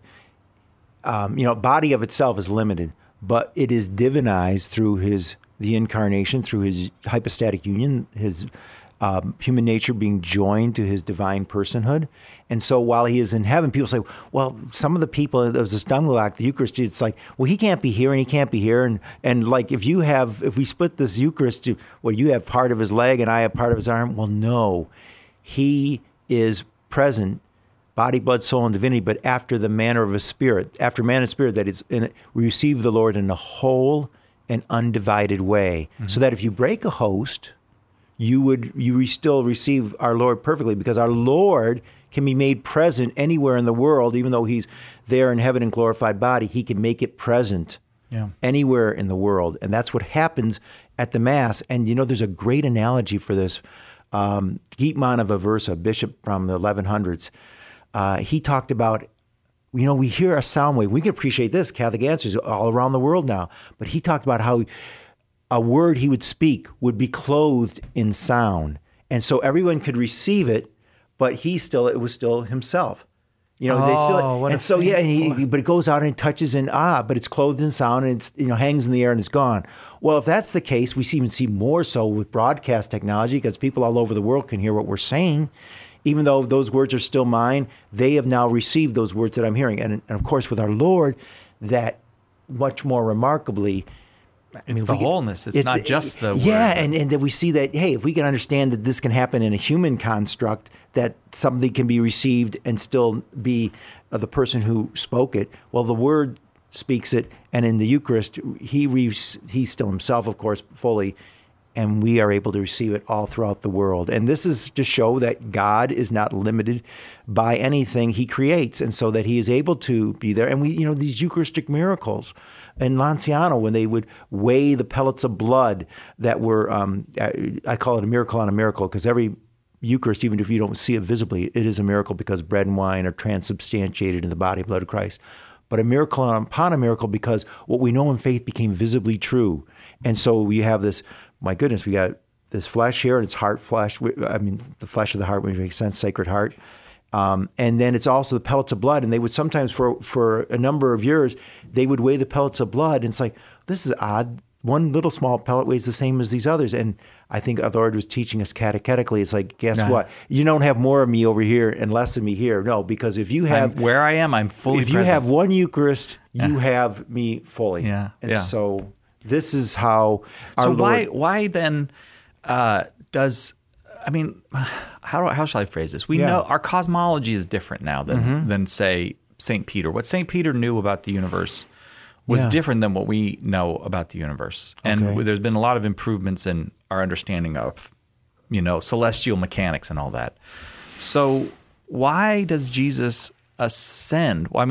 body of itself is limited, but it is divinized through the incarnation, through his hypostatic union, his human nature being joined to his divine personhood. And so while he is in heaven, people say, well, some of the people, there's this stumbling block, the Eucharist, it's like, well, he can't be here and he can't be here. And like, if we split this Eucharist to, well, you have part of his leg and I have part of his arm. Well, no, he is present, body, blood, soul, and divinity, but after the manner of a spirit, after man and spirit, that is we receive the Lord in a whole and undivided way. Mm-hmm. So that if you break a host, you still receive our Lord perfectly, because our Lord can be made present anywhere in the world. Even though he's there in heaven in glorified body, he can make it present anywhere in the world. And that's what happens at the Mass. And there's a great analogy for this. Geetman of Aversa, bishop from the 1100s, he talked about, we hear a sound wave. We can appreciate this, Catholic Answers, all around the world now. But he talked about how a word he would speak would be clothed in sound. And so everyone could receive it, but it was still himself. But it goes out and touches and but it's clothed in sound and it's, hangs in the air and it's gone. Well, if that's the case, we even see more so with broadcast technology, because people all over the world can hear what we're saying. Even though those words are still mine, they have now received those words that I'm hearing. And of course, with our Lord, that much more remarkably, It's the wholeness. It's not just the word. Yeah, and that we see that, hey, if we can understand that this can happen in a human construct, that something can be received and still be the person who spoke it, well, the Word speaks it, and in the Eucharist, he's still himself, of course, fully, and we are able to receive it all throughout the world. And this is to show that God is not limited by anything he creates, and so that he is able to be there. And we, these Eucharistic miracles in Lanciano, when they would weigh the pellets of blood that were, I call it a miracle on a miracle, because every Eucharist, even if you don't see it visibly, it is a miracle because bread and wine are transubstantiated in the body and blood of Christ. But a miracle upon a miracle because what we know in faith became visibly true. And so we have this, my goodness, we got this flesh here, and it's heart flesh. The flesh of the heart, which makes sense, Sacred Heart. And then it's also the pellets of blood. And they would sometimes, for a number of years, they would weigh the pellets of blood. And it's like, this is odd. One little small pellet weighs the same as these others. And I think our Lord was teaching us catechetically. It's like, guess what? You don't have more of me over here and less of me here. No, because if you have... where I am, I'm fully present. If you have one Eucharist, you have me fully. Yeah. And so this is how our Lord... why then does... how shall I phrase this? We know our cosmology is different now than say, St. Peter. What St. Peter knew about the universe was different than what we know about the universe. And there's been a lot of improvements in our understanding of, celestial mechanics and all that. So why does Jesus ascend? Well,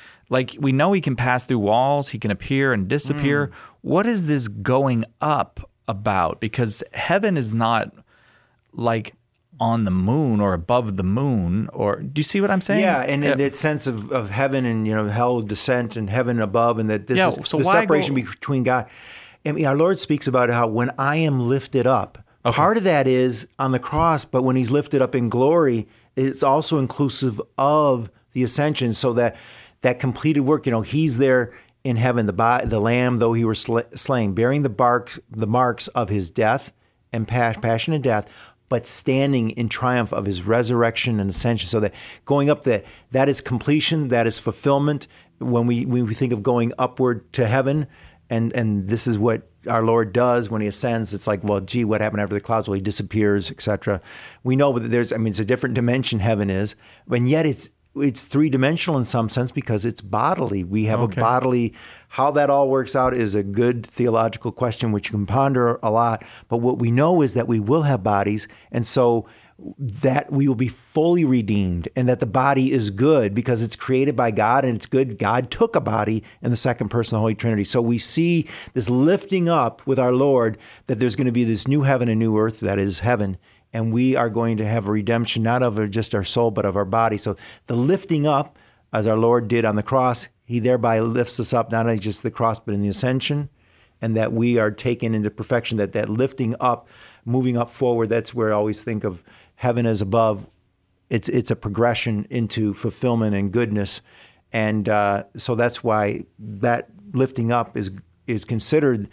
we know he can pass through walls, he can appear and disappear. What is this going up about? Because heaven is not like on the moon or above the moon, or do you see what I'm saying? Yeah, and that sense of heaven and hell descent and heaven above, and that this is the separation between God. Our Lord speaks about how when I am lifted up, part of that is on the cross, but when he's lifted up in glory, it's also inclusive of the ascension, so that completed work, he's there in heaven, the Lamb, though he were slain, bearing the marks of his death and passion and death, but standing in triumph of his resurrection and ascension. So that going up, that is completion, that is fulfillment. When we think of going upward to heaven, and this is what our Lord does when he ascends, it's like, well, gee, what happened after the clouds? Well, he disappears, etc. We know that it's a different dimension heaven is, and yet it's three-dimensional in some sense because it's bodily. We have a bodily. How that all works out is a good theological question which you can ponder a lot. But what we know is that we will have bodies, and so that we will be fully redeemed, and that the body is good because it's created by God and it's good. God took a body in the second person of the Holy Trinity. So we see this lifting up with our Lord, that there's going to be this new heaven and new earth, that is heaven. And we are going to have a redemption, not of just our soul, but of our body. So the lifting up, as our Lord did on the cross, he thereby lifts us up, not only just the cross, but in the ascension, and that we are taken into perfection, that lifting up, moving up forward, that's where I always think of heaven as above. It's a progression into fulfillment and goodness. And so that's why that lifting up is considered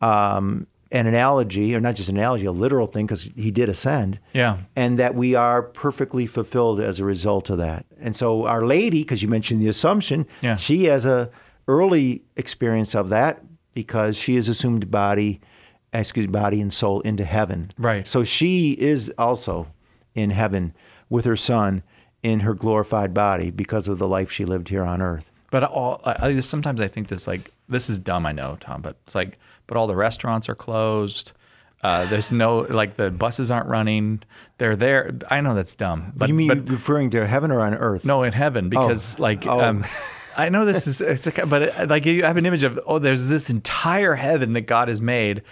an analogy, or not just an analogy, a literal thing, because he did ascend. Yeah. And that we are perfectly fulfilled as a result of that. And so Our Lady, because you mentioned the Assumption, she has a early experience of that because she has assumed body and soul into heaven. Right. So she is also in heaven with her Son in her glorified body because of the life she lived here on earth. But sometimes I think this is dumb, I know, Tom, but it's like, but all the restaurants are closed. There's no, the buses aren't running. They're there. I know that's dumb. But you mean referring to heaven or on earth? No, in heaven, because I know this is, you have an image of, there's this entire heaven that God has made,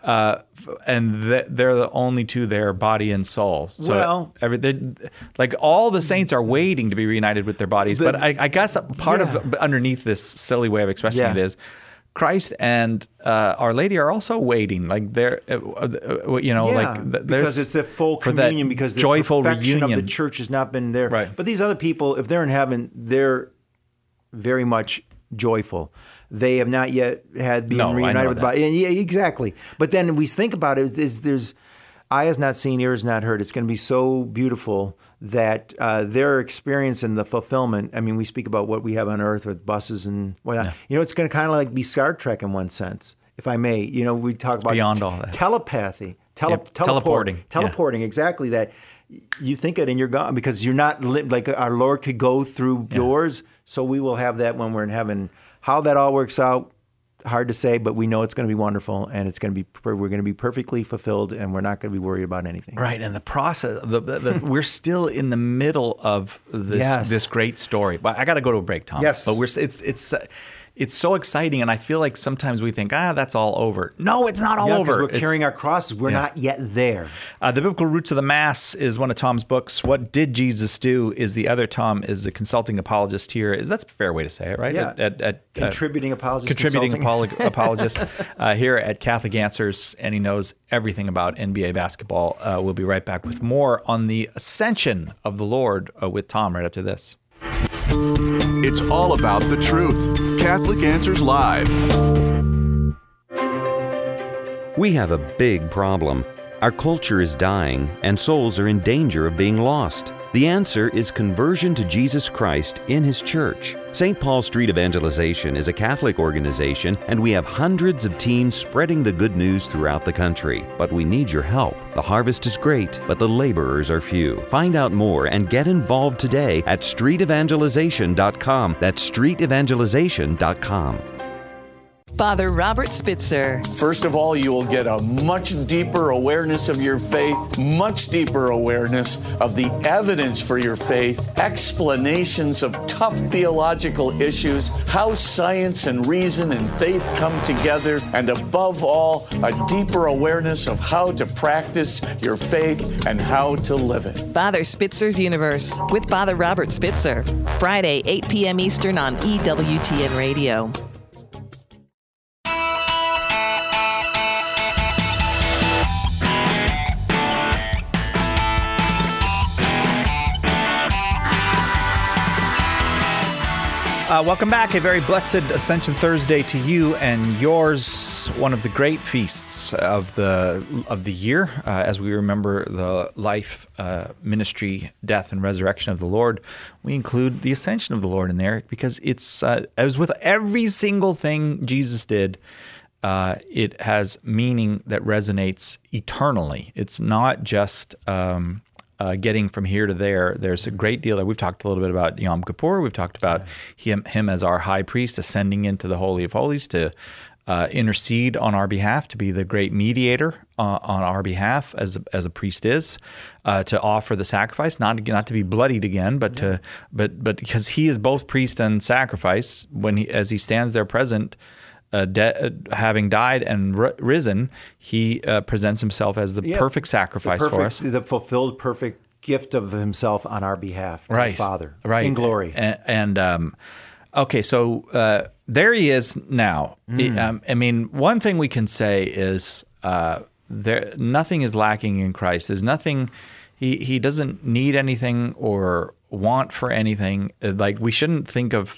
and they're the only two there, body and soul. So all the saints are waiting to be reunited with their bodies. But I guess part of underneath this silly way of expressing it is, Christ and Our Lady are also waiting, because it's a full communion, because the joyful perfection reunion of the church has not been there. Right. But these other people, if they're in heaven, they're very much joyful. They have not yet been reunited with the body. Yeah, exactly. But then we think about it, there's eye has not seen, ear has not heard. It's going to be so beautiful that their experience and the fulfillment. I mean, we speak about what we have on earth with buses and whatnot. It's going to kind of be Star Trek in one sense. if I may, we talk about beyond all that. Telepathy, teleporting. Teleporting, exactly that. You think it and you're gone because you're not like our Lord could go through doors. So we will have that when we're in heaven. How that all works out, hard to say, but we know it's going to be wonderful, and we're going to be perfectly fulfilled, and we're not going to be worried about anything. Right, and the process, we're still in the middle of this great story. But I got to go to a break, Tom. Yes, but it's so exciting, and I feel like sometimes we think, that's all over. No, it's not all over. We're carrying our crosses. We're not yet there. The Biblical Roots of the Mass is one of Tom's books. What Did Jesus Do is the other. Tom is a consulting apologist here. That's a fair way to say it, right? Yeah. Contributing apologist. Apologist here at Catholic Answers, and he knows everything about NBA basketball. We'll be right back with more on the ascension of the Lord with Tom right after this. It's all about the truth. Catholic Answers Live. We have a big problem. Our culture is dying, and souls are in danger of being lost. The answer is conversion to Jesus Christ in His church. St. Paul Street Evangelization is a Catholic organization, and we have hundreds of teams spreading the good news throughout the country. But we need your help. The harvest is great, but the laborers are few. Find out more and get involved today at streetevangelization.com. That's streetevangelization.com. Father Robert Spitzer. First of all, you will get a much deeper awareness of your faith, much deeper awareness of the evidence for your faith, explanations of tough theological issues, how science and reason and faith come together, and above all, a deeper awareness of how to practice your faith and how to live it. Father Spitzer's Universe with Father Robert Spitzer. Friday, 8 p.m. Eastern on EWTN Radio. Welcome back. A very blessed Ascension Thursday to you and yours. One of the great feasts of the year, as we remember the life, ministry, death, and resurrection of the Lord. We include the Ascension of the Lord in there because it's as with every single thing Jesus did. It has meaning that resonates eternally. It's not just getting from here to there. There's a great deal that we've talked a little bit about Yom Kippur. We've talked about him as our high priest ascending into the Holy of Holies to intercede on our behalf, to be the great mediator on our behalf as a priest is, to offer the sacrifice, not to be bloodied again, but because he is both priest and sacrifice as he stands there present. Having died and risen, he presents himself as the perfect sacrifice for us. The fulfilled perfect gift of himself on our behalf to the Father in glory. Okay, so there he is now. I mean, one thing we can say is nothing is lacking in Christ. There's nothing, he doesn't need anything or want for anything. Like, we shouldn't think of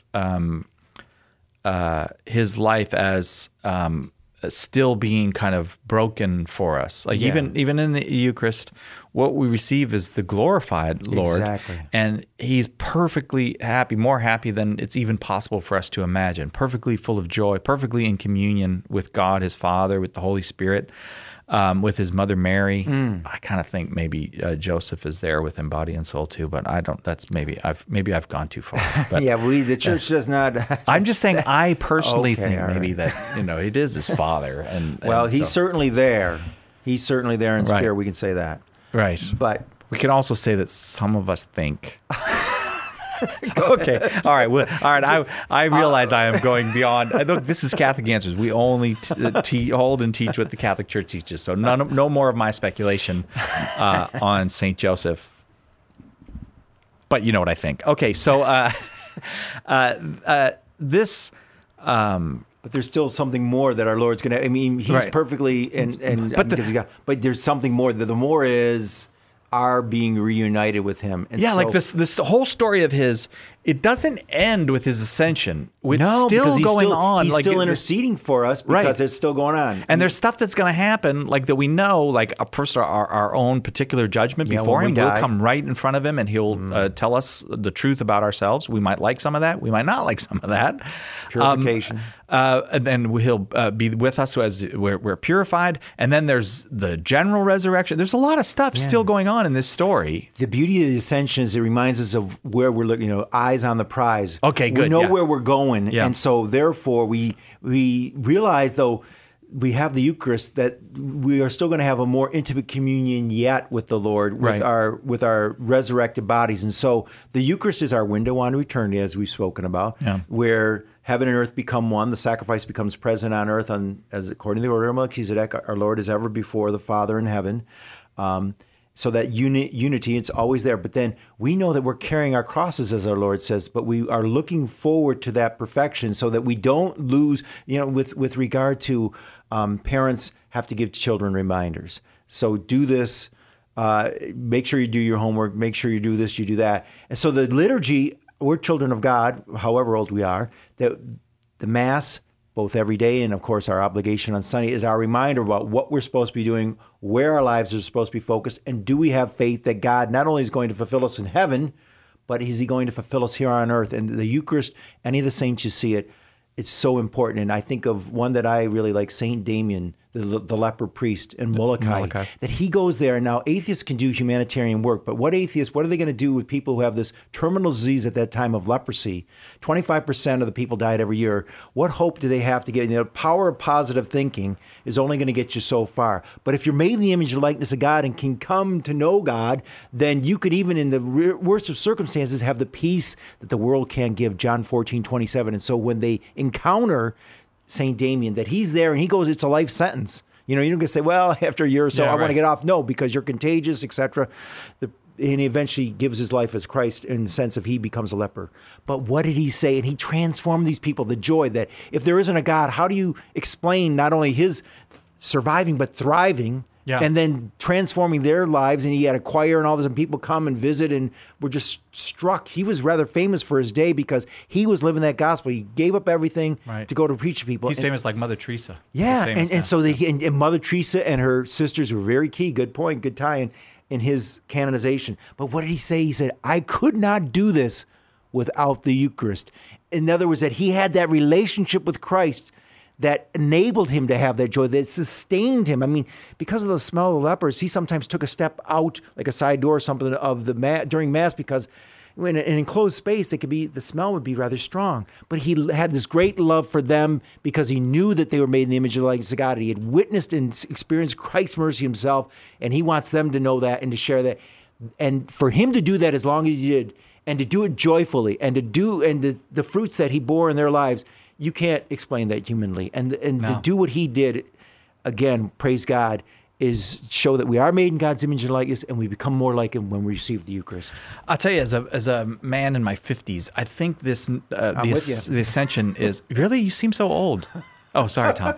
his life as still being kind of broken for us. Like even in the Eucharist, what we receive is the glorified Lord. Exactly. And he's perfectly happy, more happy than it's even possible for us to imagine, perfectly full of joy, perfectly in communion with God, his Father, with the Holy Spirit. With his mother Mary. I kind of think maybe Joseph is there with him body and soul too, but I don't. That's maybe I've gone too far. But, the church does not. I'm just saying I personally think maybe that it is his father, and he's certainly there. He's certainly there in spirit. We can say that, right? But we can also say that some of us think. Okay. All right. Well, all right. I realize I am going beyond. Look, this is Catholic Answers. We only hold and teach what the Catholic Church teaches. So no more of my speculation on St. Joseph. But you know what I think. Okay. So this. But there's still something more that our Lord's going to. I mean, he's perfectly but there's something more. The more is are being reunited with him. And like this whole story of his, it doesn't end with his ascension. It's still going on. He's still interceding for us because it's still going on. And there's stuff that's going to happen, like that we know, like first our own particular judgment before him. We'll come right in front of him and he'll tell us the truth about ourselves. We might like some of that. We might not like some of that. Purification. And then he'll be with us as we're purified. And then there's the general resurrection. There's a lot of stuff still going on in this story. The beauty of the ascension is it reminds us of where we're looking, eyes on the prize. Okay, good. We know where we're going. Yeah. And so therefore we realize, though, we have the Eucharist, that we are still going to have a more intimate communion yet with the Lord, with our resurrected bodies. And so the Eucharist is our window on eternity, as we've spoken about, where heaven and earth become one. The sacrifice becomes present on earth, as according to the order of Melchizedek, our Lord is ever before the Father in heaven. So that unity, it's always there. But then we know that we're carrying our crosses, as our Lord says, but we are looking forward to that perfection so that we don't lose, with regard to parents have to give children reminders. So do this, make sure you do your homework, make sure you do this, you do that. And so the liturgy, we're children of God, however old we are, that the Mass, both every day and, of course, our obligation on Sunday, is our reminder about what we're supposed to be doing, where our lives are supposed to be focused, and do we have faith that God not only is going to fulfill us in heaven, but is he going to fulfill us here on earth? And the Eucharist, any of the saints you see it, it's so important. And I think of one that I really like, St. Damien, the leper priest in Molokai, that he goes there. Now, atheists can do humanitarian work, but what are they going to do with people who have this terminal disease at that time of leprosy? 25% of the people died every year. What hope do they have to get? The power of positive thinking is only going to get you so far. But if you're made in the image and likeness of God and can come to know God, then you could, even in the worst of circumstances, have the peace that the world can't give, John 14:27. And so when they encounter St. Damien, that he's there and he goes, it's a life sentence. You don't get to say, well, after a year or so, I want to get off. No, because you're contagious, etc. And he eventually gives his life as Christ in the sense of he becomes a leper. But what did he say? And he transformed these people, the joy that if there isn't a God, how do you explain not only his surviving, but thriving? Yeah. And then transforming their lives, and he had a choir and all this, and people come and visit, and were just struck. He was rather famous for his day because he was living that gospel. He gave up everything to go to preach to people. He's famous like Mother Teresa. Yeah, and so and Mother Teresa and her sisters were very key. Good point, good tie in his canonization. But what did he say? He said, I could not do this without the Eucharist. In other words, that he had that relationship with Christ that enabled him to have that joy, that sustained him. I mean, because of the smell of the lepers, he sometimes took a step out, like a side door or something, of the during Mass, because in an enclosed space, the smell would be rather strong. But he had this great love for them because he knew that they were made in the image of the likeness of God. He had witnessed and experienced Christ's mercy himself, and he wants them to know that and to share that. And for him to do that as long as he did, and to do it joyfully, and the fruits that he bore in their lives, you can't explain that humanly. And to do what he did, again, praise God, is show that we are made in God's image and likeness, and we become more like him when we receive the Eucharist. I'll tell you, as a man in my 50s, I think the Ascension is really. You seem so old. Oh, sorry, Tom.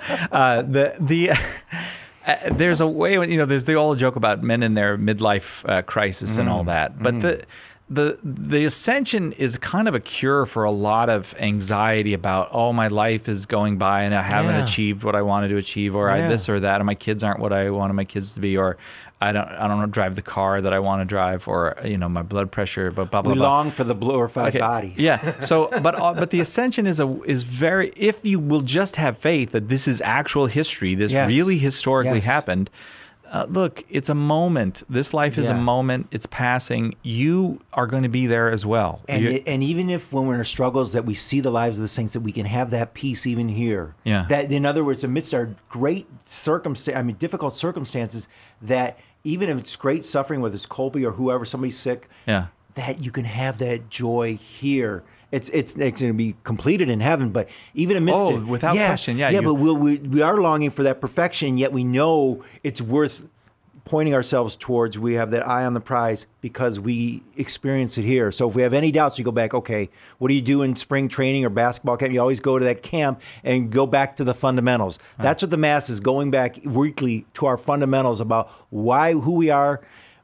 There's a way, there's the old joke about men in their midlife crisis and all that, but The Ascension is kind of a cure for a lot of anxiety about, my life is going by and I haven't achieved what I wanted to achieve, or this or that, and my kids aren't what I wanted my kids to be, or I don't drive the car that I want to drive, or my blood pressure, but blah blah. We long for the glorified body. Yeah. So, but the Ascension is very. If you will just have faith that this is actual history, this really historically happened. Look, it's a moment. This life is a moment. It's passing. You are going to be there as well. And even if when we're in our struggles that we see the lives of the saints, that we can have that peace even here. Yeah. That, in other words, amidst our great difficult circumstances, that even if it's great suffering, whether it's Colby or whoever, somebody's sick, that you can have that joy here. It's going to be completed in heaven, but even amidst it, without question, but we are longing for that perfection. Yet we know it's worth pointing ourselves towards. We have that eye on the prize because we experience it here. So if we have any doubts, we go back. Okay, what do you do in spring training or basketball camp? You always go to that camp and go back to the fundamentals. Right. That's what the Mass is, going back weekly to our fundamentals about who we are.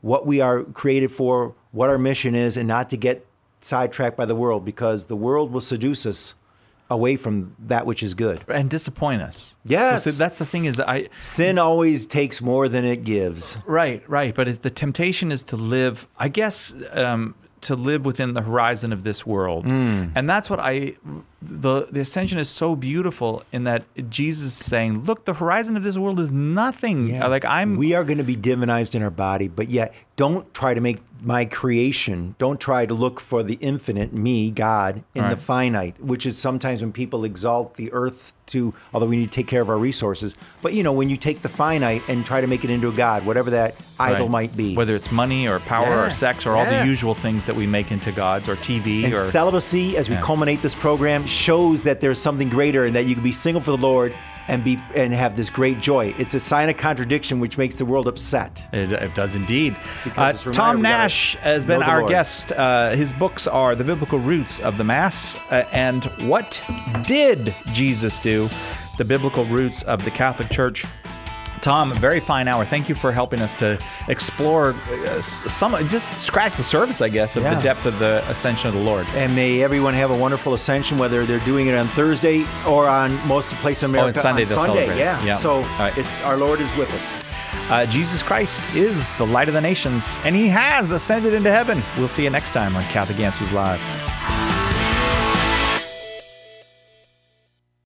what we are created for, what our mission is, and not to get sidetracked by the world, because the world will seduce us away from that which is good and disappoint us. Yes, so that's the thing. Is sin always takes more than it gives. Right. But the temptation is to live, I guess, to live within the horizon of this world, and that's what the ascension is so beautiful in that Jesus is saying, look, the horizon of this world is nothing. Yeah. We are going to be divinized in our body, but yet don't try to make my creation, don't try to look for the infinite, me, God, in the finite, which is sometimes when people exalt the earth to, although we need to take care of our resources, but when you take the finite and try to make it into a God, whatever that idol might be. Whether it's money or power or sex or all the usual things that we make into gods, or TV. And celibacy, as we culminate this program, shows that there's something greater and that you can be single for the Lord and have this great joy. It's a sign of contradiction which makes the world upset. It does indeed. Tom Nash has been our guest. His books are The Biblical Roots of the Mass and What Did Jesus Do? The Biblical Roots of the Catholic Church. Tom, very fine hour. Thank you for helping us to explore just scratch the surface, I guess, of the depth of the ascension of the Lord. And may everyone have a wonderful ascension, whether they're doing it on Thursday or on most of the places in America. It's Sunday. On Sunday, yeah. So it's our Lord is with us. Jesus Christ is the light of the nations, and he has ascended into heaven. We'll see you next time on Catholic Answers Live.